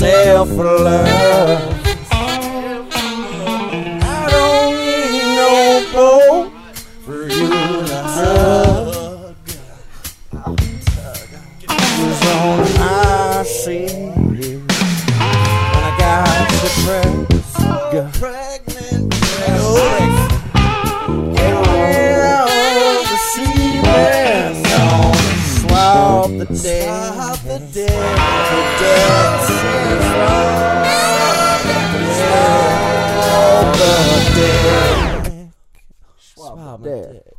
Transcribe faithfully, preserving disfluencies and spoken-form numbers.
self-love. I don't need no boat for you to hug. Cause on I see you when I got depressed, got pregnant, pregnant. Yeah, the seaman on swab the dead, swab the dead, the dead sings from the dead, swab the dead.